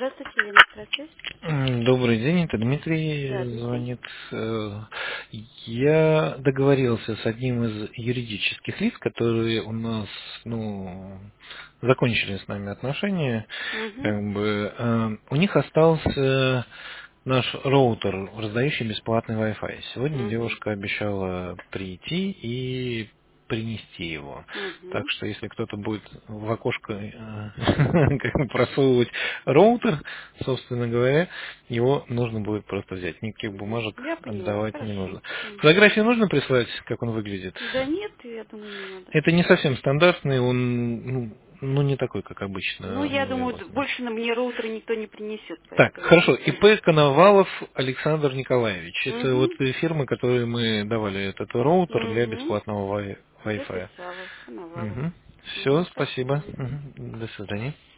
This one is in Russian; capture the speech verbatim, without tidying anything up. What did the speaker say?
Здравствуйте, Елена, здравствуйте. М, Добрый день, это Да, Дмитрий Дмитрий. звонит. Э, Я договорился с одним из юридических лиц, которые у нас, ну, закончили с нами отношения. Угу, Как бы, э, у них остался наш роутер, раздающий бесплатный Wi-Fi. Сегодня угу, девушка обещала прийти и принести его. Так угу. что если кто-то будет в окошко э, как бы просовывать роутер, собственно говоря, его нужно будет просто взять. Никаких бумажек Я поняла, отдавать не хорошо. нужно. Угу. Фотографии нужно прислать, как он выглядит? Да нет, я думаю, не надо. Это не совсем стандартный, он ну, ну, не такой, как Ну, обычно я мы думаю, его д- знаем. больше на мне роутера никто не принесет, Так, поэтому. хорошо. ИП Коновалов Александр Николаевич. Это вот Угу, фирма, которой мы давали этот роутер для угу. бесплатного Wi- Wi-Fi. Записала, Коновалов. Угу. Все, Угу, спасибо. спасибо. Мгм. До свидания.